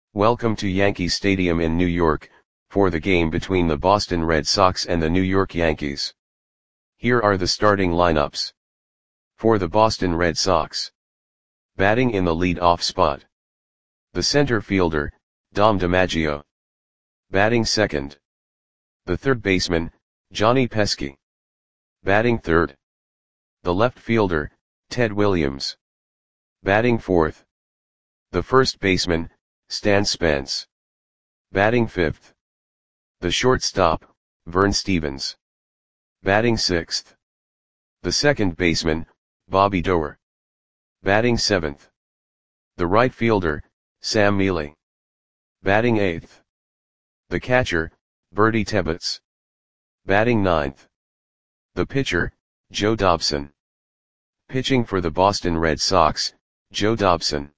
Welcome to Yankee Stadium in New York, for the game between the Boston Red Sox and the New York Yankees. Here are the starting lineups. For the Boston Red Sox. Batting in the lead-off spot. The center fielder, Dom DiMaggio. Batting second. The third baseman, Johnny Pesky. Batting third. The left fielder, Ted Williams. Batting fourth. The first baseman, Stan Spence. Batting fifth. The shortstop, Vern Stephens. Batting sixth. The second baseman, Bobby Doerr. Batting seventh. The right fielder, Sam Mele. Batting eighth. The catcher, Bertie Tebbetts. Batting ninth. The pitcher, Joe Dobson. Pitching for the Boston Red Sox, Joe Dobson.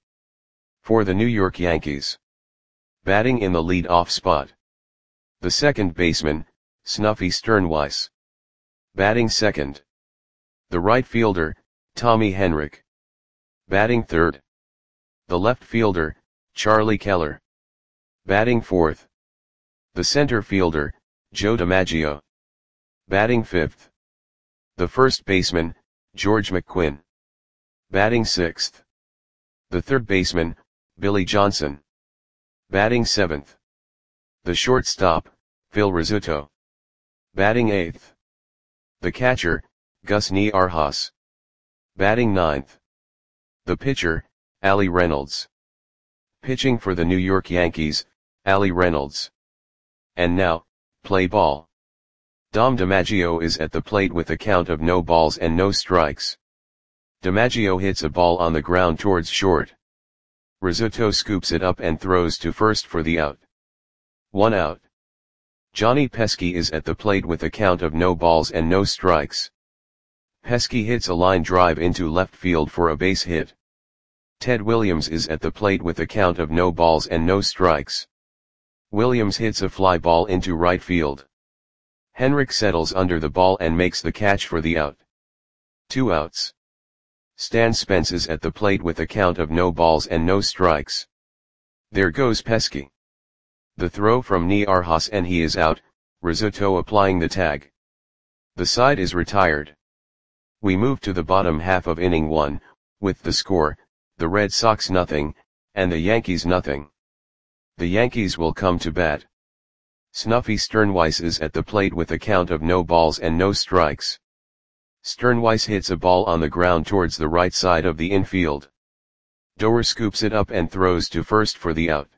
For the New York Yankees. Batting in the lead-off spot. The second baseman, Snuffy Sternweiss. Batting second. The right fielder, Tommy Henrich. Batting third. The left fielder, Charlie Keller. Batting fourth. The center fielder, Joe DiMaggio. Batting fifth. The first baseman, George McQuinn. Batting sixth. The third baseman, Billy Johnson. Batting seventh. The shortstop, Phil Rizzuto. Batting eighth. The catcher, Gus Niarchos. Batting ninth. The pitcher, Allie Reynolds. Pitching for the New York Yankees, Allie Reynolds. And now, play ball. Dom DiMaggio is at the plate with a count of no balls and no strikes. DiMaggio hits a ball on the ground towards short. Rizzuto scoops it up and throws to first for the out. 1 out. Johnny Pesky is at the plate with a count of no balls and no strikes. Pesky hits a line drive into left field for a base hit. Ted Williams is at the plate with a count of no balls and no strikes. Williams hits a fly ball into right field. Henrich settles under the ball and makes the catch for the out. 2 outs. Stan Spence is at the plate with a count of no balls and no strikes. There goes Pesky. The throw from Niarchos and he is out, Rizzuto applying the tag. The side is retired. We move to the bottom half of inning 1, with the score, the Red Sox nothing, and the Yankees nothing. The Yankees will come to bat. Snuffy Sternweiss is at the plate with a count of no balls and no strikes. Sternweiss hits a ball on the ground towards the right side of the infield. Doerr scoops it up and throws to first for the out.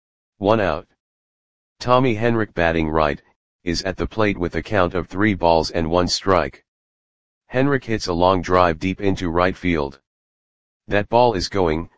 1 out. Tommy Henrich batting right, is at the plate with a count of 3 balls and 1 strike. Henrich hits a long drive deep into right field. That ball is gone.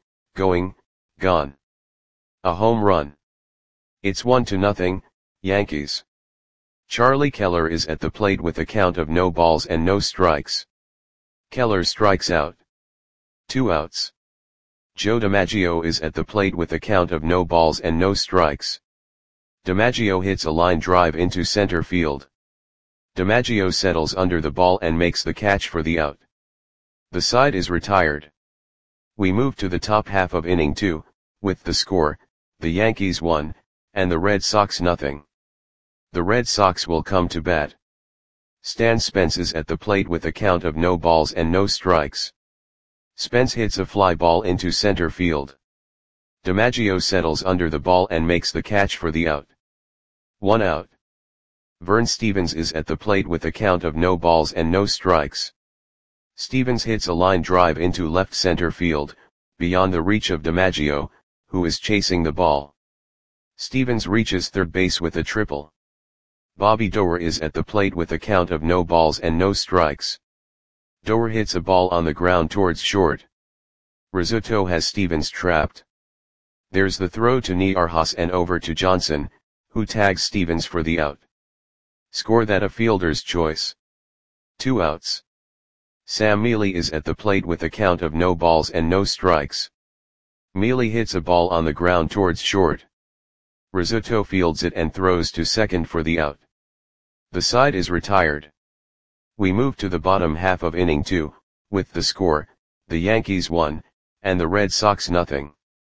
A home run. It's 1-0, Yankees. Charlie Keller is at the plate with a count of no balls and no strikes. Keller strikes out. 2 outs. Joe DiMaggio is at the plate with a count of no balls and no strikes. DiMaggio hits a line drive into center field. DiMaggio settles under the ball and makes the catch for the out. The side is retired. We move to the top half of inning 2, with the score, the Yankees 1, and the Red Sox nothing. The Red Sox will come to bat. Stan Spence is at the plate with a count of no balls and no strikes. Spence hits a fly ball into center field. DiMaggio settles under the ball and makes the catch for the out. 1 out. Vern Stephens is at the plate with a count of no balls and no strikes. Stephens hits a line drive into left center field, beyond the reach of DiMaggio, who is chasing the ball. Stephens reaches third base with a triple. Bobby Doerr is at the plate with a count of no balls and no strikes. Doerr hits a ball on the ground towards short. Rizzuto has Stephens trapped. There's the throw to Niarchos and over to Johnson, who tags Stephens for the out. Score that a fielder's choice. 2 outs. Sam Mele is at the plate with a count of no balls and no strikes. Mele hits a ball on the ground towards short. Rizzuto fields it and throws to second for the out. The side is retired. We move to the bottom half of inning 2, with the score, the Yankees 1, and the Red Sox nothing.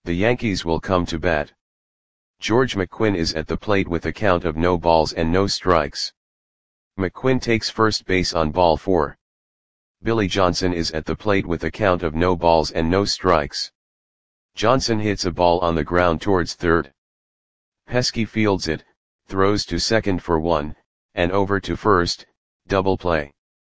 The Yankees will come to bat. George McQuinn is at the plate with a count of no balls and no strikes. McQuinn takes first base on ball 4. Billy Johnson is at the plate with a count of no balls and no strikes. Johnson hits a ball on the ground towards third. Pesky fields it, throws to second for 1, and over to first, double play.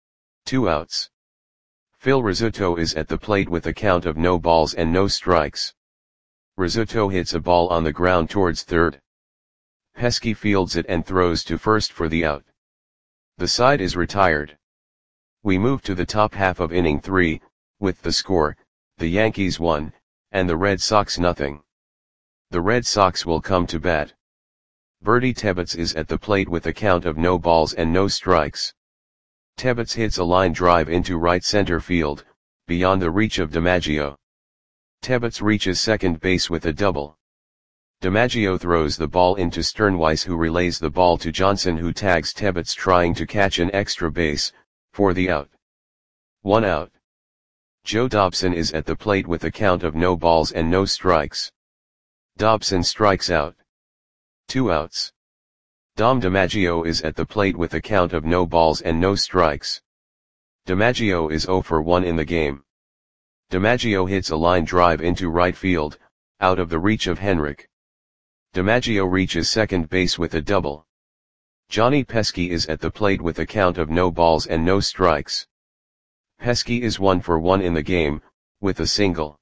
2 outs. Phil Rizzuto is at the plate with a count of no balls and no strikes. Rizzuto hits a ball on the ground towards third. Pesky fields it and throws to first for the out. The side is retired. We move to the top half of inning 3, with the score, the Yankees 1, and the Red Sox nothing. The Red Sox will come to bat. Bertie Tebbetts is at the plate with a count of no balls and no strikes. Tebbetts hits a line drive into right center field, beyond the reach of DiMaggio. Tebbetts reaches second base with a double. DiMaggio throws the ball into Sternweis, who relays the ball to Johnson, who tags Tebbetts trying to catch an extra base, for the out. 1 out. Joe Dobson is at the plate with a count of no balls and no strikes. Dobson strikes out. 2 outs. Dom DiMaggio is at the plate with a count of no balls and no strikes. DiMaggio is 0 for 1 in the game. DiMaggio hits a line drive into right field, out of the reach of Henrik. DiMaggio reaches second base with a double. Johnny Pesky is at the plate with a count of no balls and no strikes. Pesky is 1 for 1 in the game, with a single.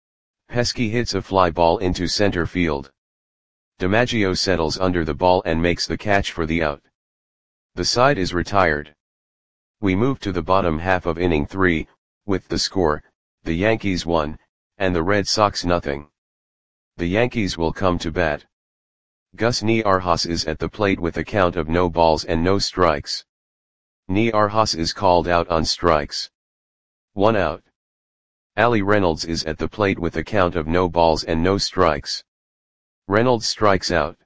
Pesky hits a fly ball into center field. DiMaggio settles under the ball and makes the catch for the out. The side is retired. We move to the bottom half of inning 3, with the score, the Yankees 1, and the Red Sox nothing. The Yankees will come to bat. Gus Niarchos is at the plate with a count of no balls and no strikes. Niarchos is called out on strikes. 1 out. Ali Reynolds is at the plate with a count of no balls and no strikes. Reynolds strikes out.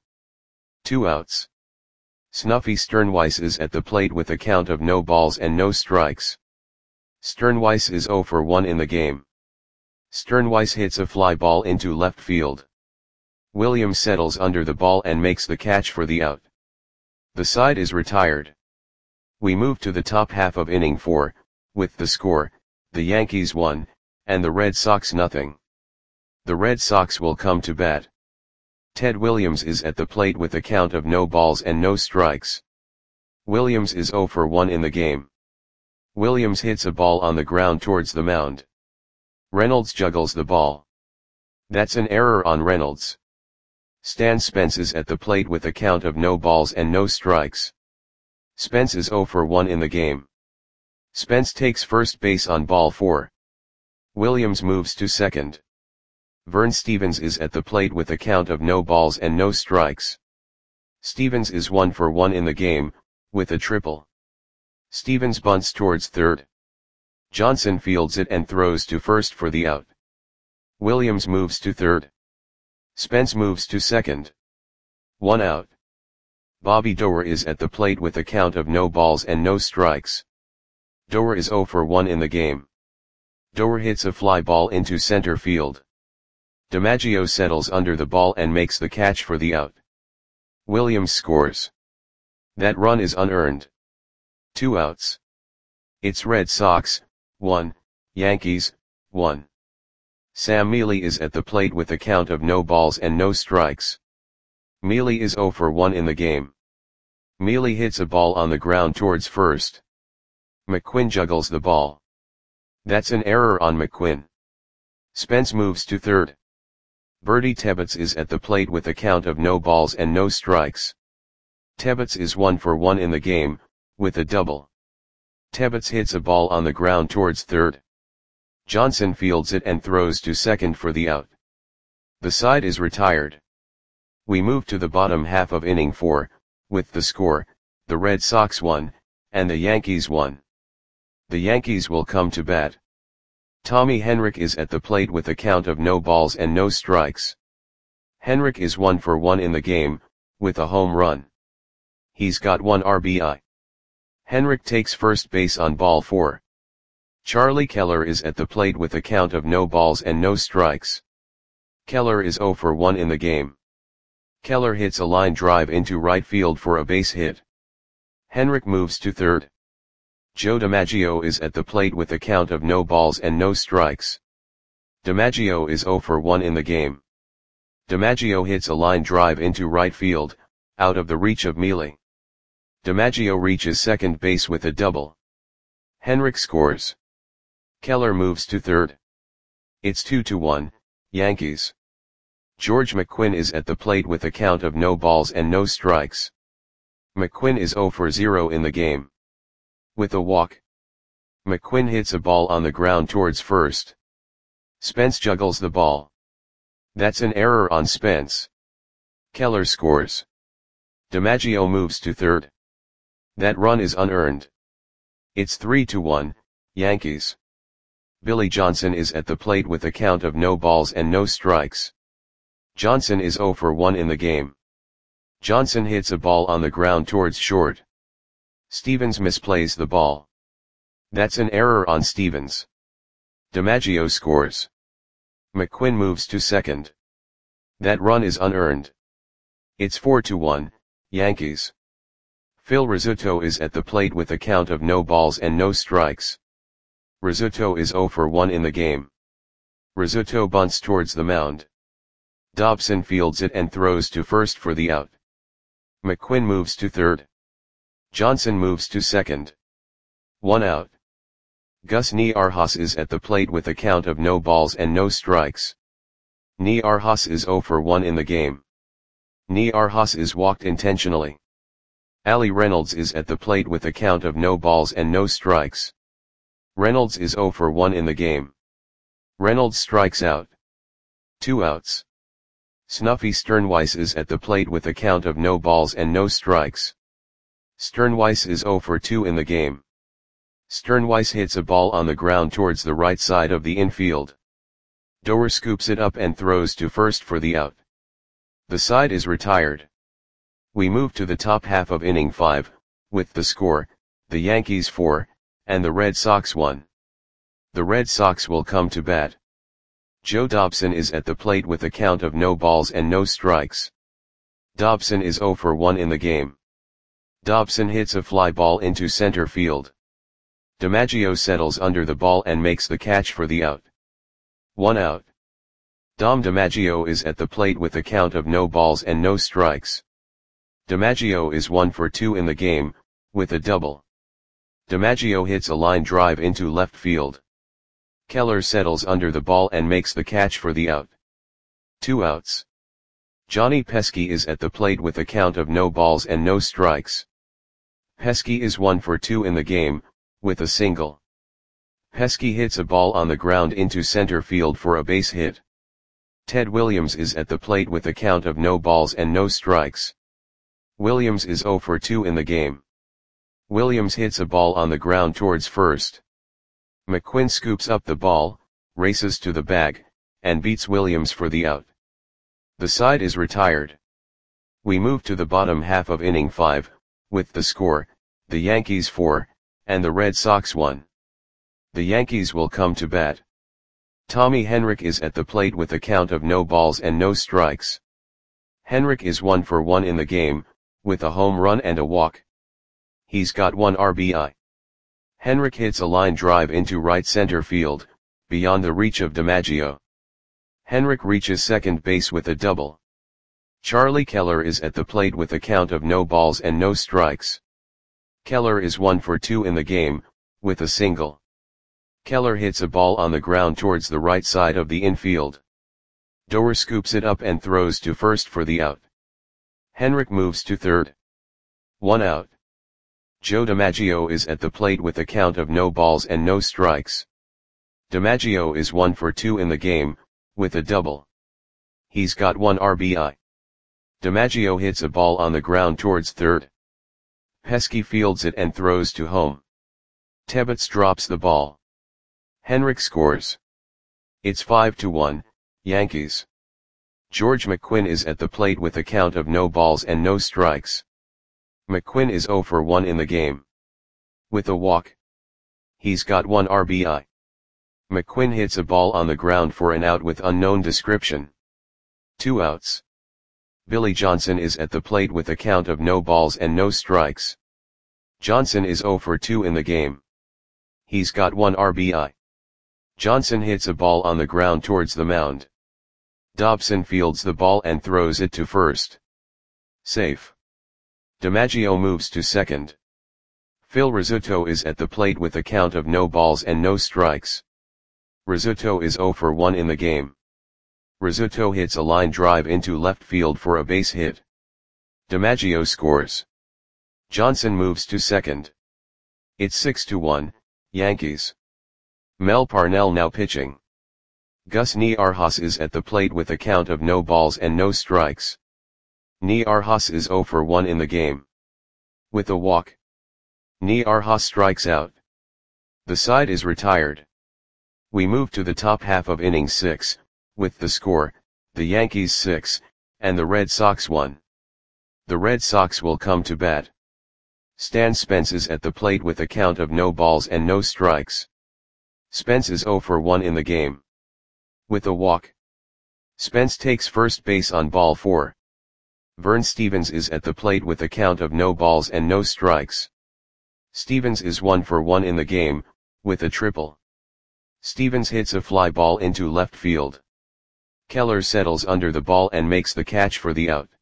2 outs. Snuffy Sternweis is at the plate with a count of no balls and no strikes. Sternweis is 0 for 1 in the game. Sternweis hits a fly ball into left field. Williams settles under the ball and makes the catch for the out. The side is retired. We move to the top half of inning 4, with the score, the Yankees 1, and the Red Sox nothing. The Red Sox will come to bat. Ted Williams is at the plate with a count of no balls and no strikes. Williams is 0 for 1 in the game. Williams hits a ball on the ground towards the mound. Reynolds juggles the ball. That's an error on Reynolds. Stan Spence is at the plate with a count of no balls and no strikes. Spence is 0 for 1 in the game. Spence takes first base on ball 4. Williams moves to second. Vern Stevens is at the plate with a count of no balls and no strikes. Stevens is 1 for 1 in the game, with a triple. Stevens bunts towards third. Johnson fields it and throws to first for the out. Williams moves to third. Spence moves to second. 1 out. Bobby Doerr is at the plate with a count of no balls and no strikes. Doerr is 0 for 1 in the game. Doerr hits a fly ball into center field. DiMaggio settles under the ball and makes the catch for the out. Williams scores. That run is unearned. 2 outs. It's Red Sox, 1, Yankees, 1. Sam Mealy is at the plate with a count of no balls and no strikes. Mealy is 0 for 1 in the game. Mealy hits a ball on the ground towards first. McQuinn juggles the ball. That's an error on McQuinn. Spence moves to third. Bertie Tebbetts is at the plate with a count of no balls and no strikes. Tebbetts is 1 for 1 in the game, with a double. Tebbetts hits a ball on the ground towards third. Johnson fields it and throws to second for the out. The side is retired. We move to the bottom half of inning 4, with the score, the Red Sox 1, and the Yankees 1. The Yankees will come to bat. Tommy Henrik is at the plate with a count of no balls and no strikes. Henrik is 1 for 1 in the game, with a home run. He's got 1 RBI. Henrik takes first base on ball 4. Charlie Keller is at the plate with a count of no balls and no strikes. Keller is 0 for 1 in the game. Keller hits a line drive into right field for a base hit. Henrik moves to third. Joe DiMaggio is at the plate with a count of no balls and no strikes. DiMaggio is 0 for 1 in the game. DiMaggio hits a line drive into right field, out of the reach of Mealy. DiMaggio reaches second base with a double. Henrik scores. Keller moves to third. It's 2-1, Yankees. George McQuinn is at the plate with a count of no balls and no strikes. McQuinn is 0 for 0 in the game. With a walk, McQuinn hits a ball on the ground towards first. Spence juggles the ball. That's an error on Spence. Keller scores. DiMaggio moves to third. That run is unearned. It's 3-1, Yankees. Billy Johnson is at the plate with a count of no balls and no strikes. Johnson is 0 for 1 in the game. Johnson hits a ball on the ground towards short. Stevens misplays the ball. That's an error on Stevens. DiMaggio scores. McQuinn moves to second. That run is unearned. It's 4-1, Yankees. Phil Rizzuto is at the plate with a count of no balls and no strikes. Rizzuto is 0 for 1 in the game. Rizzuto bunts towards the mound. Dobson fields it and throws to first for the out. McQuinn moves to third. Johnson moves to second. 1 out. Gus Niarchos is at the plate with a count of no balls and no strikes. Niarchos is 0 for 1 in the game. Niarchos is walked intentionally. Ali Reynolds is at the plate with a count of no balls and no strikes. Reynolds is 0 for 1 in the game. Reynolds strikes out. 2 outs. Snuffy Sternweiss is at the plate with a count of no balls and no strikes. Sternweiss is 0 for 2 in the game. Sternweiss hits a ball on the ground towards the right side of the infield. Doer scoops it up and throws to first for the out. The side is retired. We move to the top half of inning 5, with the score, the Yankees 4, and the Red Sox 1. The Red Sox will come to bat. Joe Dobson is at the plate with a count of no balls and no strikes. Dobson is 0 for 1 in the game. Dobson hits a fly ball into center field. DiMaggio settles under the ball and makes the catch for the out. 1 out. Dom DiMaggio is at the plate with a count of no balls and no strikes. DiMaggio is 1 for 2 in the game, with a double. DiMaggio hits a line drive into left field. Keller settles under the ball and makes the catch for the out. 2 outs. Johnny Pesky is at the plate with a count of no balls and no strikes. Pesky is 1 for 2 in the game, with a single. Pesky hits a ball on the ground into center field for a base hit. Ted Williams is at the plate with a count of no balls and no strikes. Williams is 0 for 2 in the game. Williams hits a ball on the ground towards first. McQuinn scoops up the ball, races to the bag, and beats Williams for the out. The side is retired. We move to the bottom half of inning 5, with the score, the Yankees 4, and the Red Sox 1. The Yankees will come to bat. Tommy Henrik is at the plate with a count of no balls and no strikes. Henrik is 1 for 1 in the game, with a home run and a walk. He's got 1 RBI. Henrik hits a line drive into right center field, beyond the reach of DiMaggio. Henrik reaches second base with a double. Charlie Keller is at the plate with a count of no balls and no strikes. Keller is 1 for 2 in the game, with a single. Keller hits a ball on the ground towards the right side of the infield. Doer scoops it up and throws to first for the out. Henrik moves to third. 1 out. Joe DiMaggio is at the plate with a count of no balls and no strikes. DiMaggio is 1 for 2 in the game, with a double. He's got 1 RBI. DiMaggio hits a ball on the ground towards third. Pesky fields it and throws to home. Tebbets drops the ball. Henrik scores. It's 5-1, Yankees. George McQuinn is at the plate with a count of no balls and no strikes. McQuinn is 0 for 1 in the game. With a walk. He's got 1 RBI. McQuinn hits a ball on the ground for an out with unknown description. 2 outs. Billy Johnson is at the plate with a count of no balls and no strikes. Johnson is 0 for 2 in the game. He's got 1 RBI. Johnson hits a ball on the ground towards the mound. Dobson fields the ball and throws it to first. Safe. DiMaggio moves to second. Phil Rizzuto is at the plate with a count of no balls and no strikes. Rizzuto is 0 for 1 in the game. Rizzuto hits a line drive into left field for a base hit. DiMaggio scores. Johnson moves to second. It's 6-1, Yankees. Mel Parnell now pitching. Gus Niarjas is at the plate with a count of no balls and no strikes. Niarjas is 0 for 1 in the game. With a walk, Niarjas strikes out. The side is retired. We move to the top half of inning 6, with the score, the Yankees 6, and the Red Sox 1. The Red Sox will come to bat. Stan Spence is at the plate with a count of no balls and no strikes. Spence is 0 for 1 in the game. With a walk, Spence takes first base on ball 4. Vern Stevens is at the plate with a count of no balls and no strikes. Stevens is 1 for 1 in the game, with a triple. Stevens hits a fly ball into left field. Keller settles under the ball and makes the catch for the out.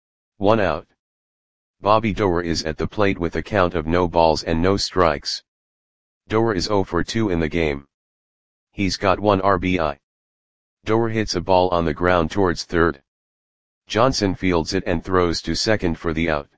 1 out. Bobby Doerr is at the plate with a count of no balls and no strikes. Doerr is 0 for 2 in the game. He's got 1 RBI. Doerr hits a ball on the ground towards third. Johnson fields it and throws to second for the out.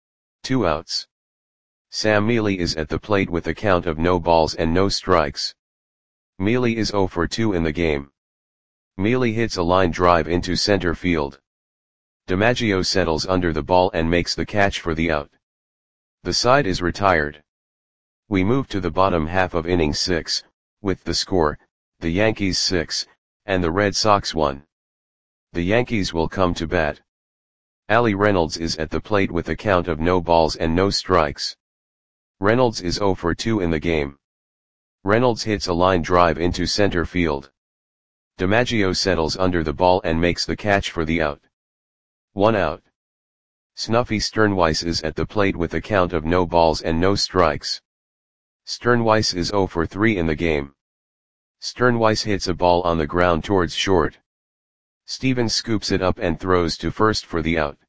2 outs. Sam Mealy is at the plate with a count of no balls and no strikes. Mealy is 0 for 2 in the game. Mealy hits a line drive into center field. DiMaggio settles under the ball and makes the catch for the out. The side is retired. We move to the bottom half of inning 6, with the score, the Yankees 6, and the Red Sox 1. The Yankees will come to bat. Ali Reynolds is at the plate with a count of no balls and no strikes. Reynolds is 0 for 2 in the game. Reynolds hits a line drive into center field. DiMaggio settles under the ball and makes the catch for the out. 1 out. Snuffy Sternweiss is at the plate with a count of no balls and no strikes. Sternweiss is 0 for 3 in the game. Sternweiss hits a ball on the ground towards short. Stevens scoops it up and throws to first for the out.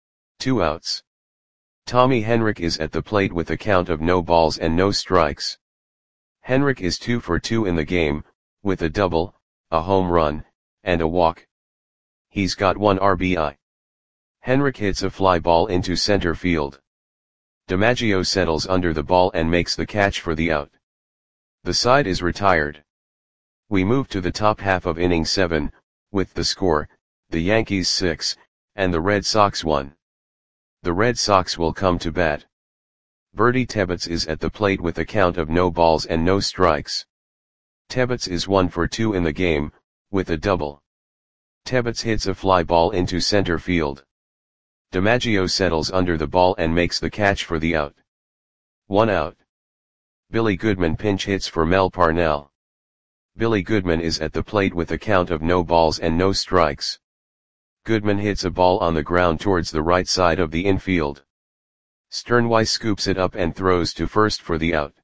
2 outs. Tommy Henrich is at the plate with a count of no balls and no strikes. Henrich is 2 for 2 in the game, with a double, a home run, and a walk. He's got 1 RBI. Henrich hits a fly ball into center field. DiMaggio settles under the ball and makes the catch for the out. The side is retired. We move to the top half of inning 7, with the score, the Yankees 6, and the Red Sox 1. The Red Sox will come to bat. Bertie Tebbetts is at the plate with a count of no balls and no strikes. Tebbetts is 1 for 2 in the game, with a double. Tebbetts hits a fly ball into center field. DiMaggio settles under the ball and makes the catch for the out. 1 out. Billy Goodman pinch hits for Mel Parnell. Billy Goodman is at the plate with a count of no balls and no strikes. Goodman hits a ball on the ground towards the right side of the infield. Sternweiss scoops it up and throws to first for the out.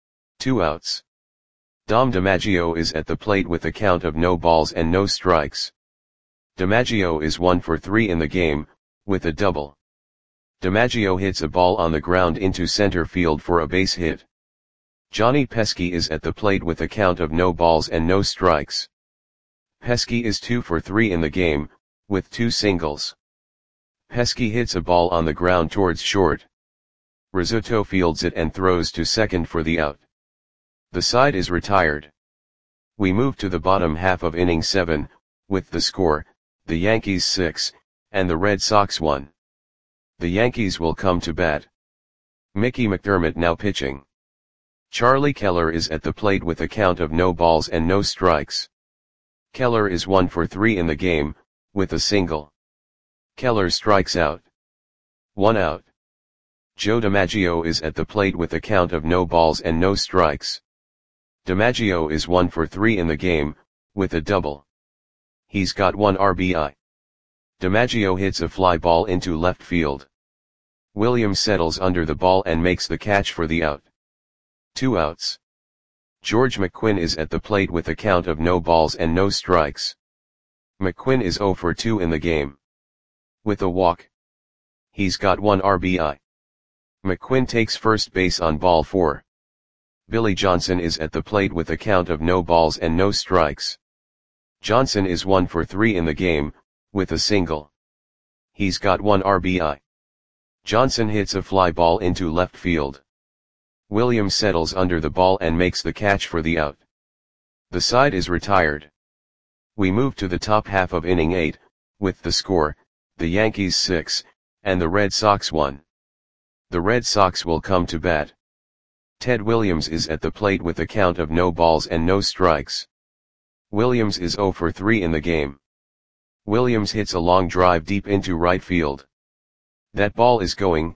2 outs. Dom DiMaggio is at the plate with a count of no balls and no strikes. DiMaggio is 1 for 3 in the game, with a double. DiMaggio hits a ball on the ground into center field for a base hit. Johnny Pesky is at the plate with a count of no balls and no strikes. Pesky is 2 for 3 in the game, with 2 singles. Pesky hits a ball on the ground towards short. Rizzuto fields it and throws to second for the out. The side is retired. We move to the bottom half of inning 7, with the score, the Yankees 6, and the Red Sox 1. The Yankees will come to bat. Mickey McDermott now pitching. Charlie Keller is at the plate with a count of no balls and no strikes. Keller is 1 for 3 in the game, with a single. Keller strikes out. 1 out. Joe DiMaggio is at the plate with a count of no balls and no strikes. DiMaggio is 1 for 3 in the game, with a double. He's got 1 RBI. DiMaggio hits a fly ball into left field. Williams settles under the ball and makes the catch for the out. 2 outs. George McQuinn is at the plate with a count of no balls and no strikes. McQuinn is 0 for 2 in the game. With a walk. He's got 1 RBI. McQuinn takes first base on ball 4. Billy Johnson is at the plate with a count of no balls and no strikes. Johnson is 1 for 3 in the game, with a single. He's got 1 RBI. Johnson hits a fly ball into left field. Williams settles under the ball and makes the catch for the out. The side is retired. We move to the top half of inning 8, with the score, the Yankees 6, and the Red Sox 1. The Red Sox will come to bat. Ted Williams is at the plate with a count of no balls and no strikes. Williams is 0 for 3 in the game. Williams hits a long drive deep into right field. That ball is gone.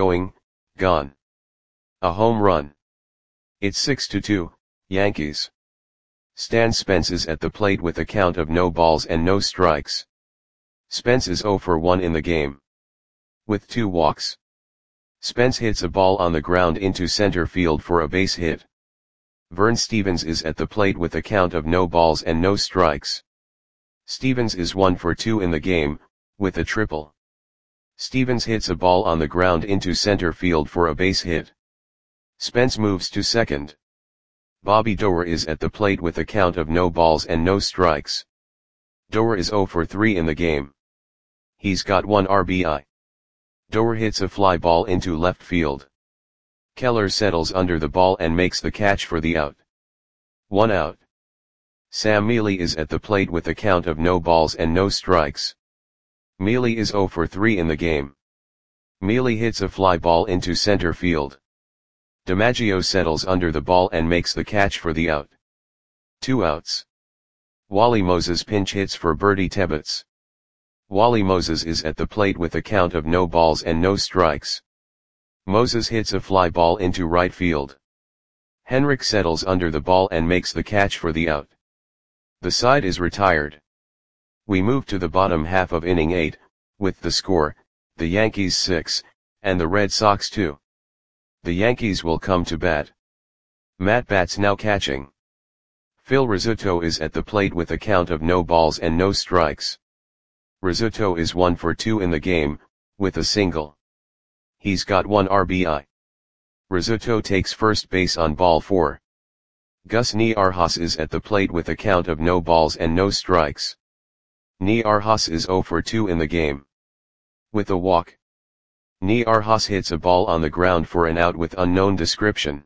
A home run. It's 6-2, Yankees. Stan Spence is at the plate with a count of no balls and no strikes. Spence is 0 for 1 in the game. With 2 walks. Spence hits a ball on the ground into center field for a base hit. Vern Stevens is at the plate with a count of no balls and no strikes. Stevens is 1 for 2 in the game, with a triple. Stevens hits a ball on the ground into center field for a base hit. Spence moves to second. Bobby Doerr is at the plate with a count of no balls and no strikes. Doerr is 0 for 3 in the game. He's got 1 RBI. Doerr hits a fly ball into left field. Keller settles under the ball and makes the catch for the out. 1 out. Sam Mealy is at the plate with a count of no balls and no strikes. Mealy is 0 for 3 in the game. Mealy hits a fly ball into center field. DiMaggio settles under the ball and makes the catch for the out. 2 outs. Wally Moses pinch hits for Bertie Tebbetts. Wally Moses is at the plate with a count of no balls and no strikes. Moses hits a fly ball into right field. Henrik settles under the ball and makes the catch for the out. The side is retired. We move to the bottom half of inning 8, with the score, the Yankees 6, and the Red Sox 2. The Yankees will come to bat. Matt Batts now catching. Phil Rizzuto is at the plate with a count of no balls and no strikes. Rizzuto is 1 for 2 in the game, with a single. He's got 1 RBI. Rizzuto takes first base on ball 4. Gus Niarhas is at the plate with a count of no balls and no strikes. Niarhas is 0 for 2 in the game. With a walk. Niarhas hits a ball on the ground for an out with unknown description.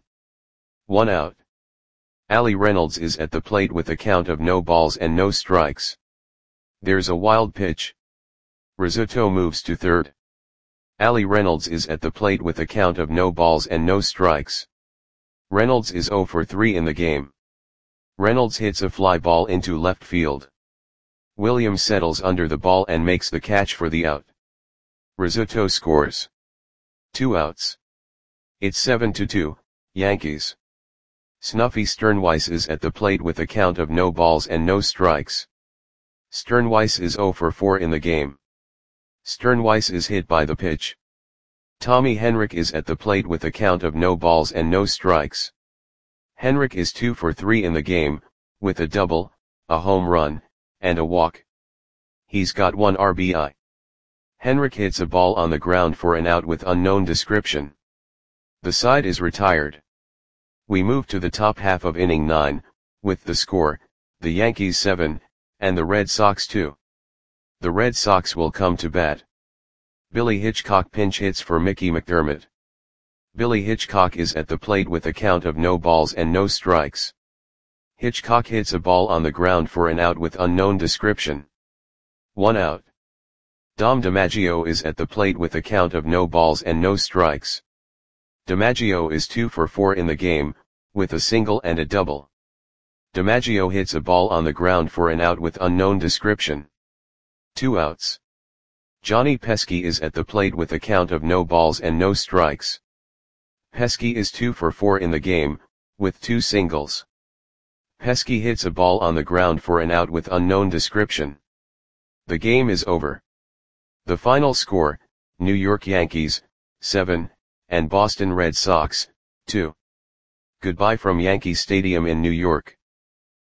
1 out. Ali Reynolds is at the plate with a count of no balls and no strikes. There's a wild pitch. Rizzuto moves to third. Ali Reynolds is at the plate with a count of no balls and no strikes. Reynolds is 0 for 3 in the game. Reynolds hits a fly ball into left field. Williams settles under the ball and makes the catch for the out. Rizzuto scores. 2 outs. It's 7-2, Yankees. Snuffy Sternweiss is at the plate with a count of no balls and no strikes. Sternweiss is 0 for 4 in the game. Sternweiss is hit by the pitch. Tommy Henrik is at the plate with a count of no balls and no strikes. Henrik is 2 for 3 in the game, with a double, a home run, and a walk. He's got 1 RBI. Henrik hits a ball on the ground for an out with unknown description. The side is retired. We move to the top half of inning 9, with the score, the Yankees 7, and the Red Sox 2. The Red Sox will come to bat. Billy Hitchcock pinch hits for Mickey McDermott. Billy Hitchcock is at the plate with a count of no balls and no strikes. Hitchcock hits a ball on the ground for an out with unknown description. 1 out. Dom DiMaggio is at the plate with a count of no balls and no strikes. DiMaggio is 2 for 4 in the game, with a single and a double. DiMaggio hits a ball on the ground for an out with unknown description. 2 outs. Johnny Pesky is at the plate with a count of no balls and no strikes. Pesky is 2 for 4 in the game, with 2 singles. Pesky hits a ball on the ground for an out with unknown description. The game is over. The final score, New York Yankees, 7, and Boston Red Sox, 2. Goodbye from Yankee Stadium in New York.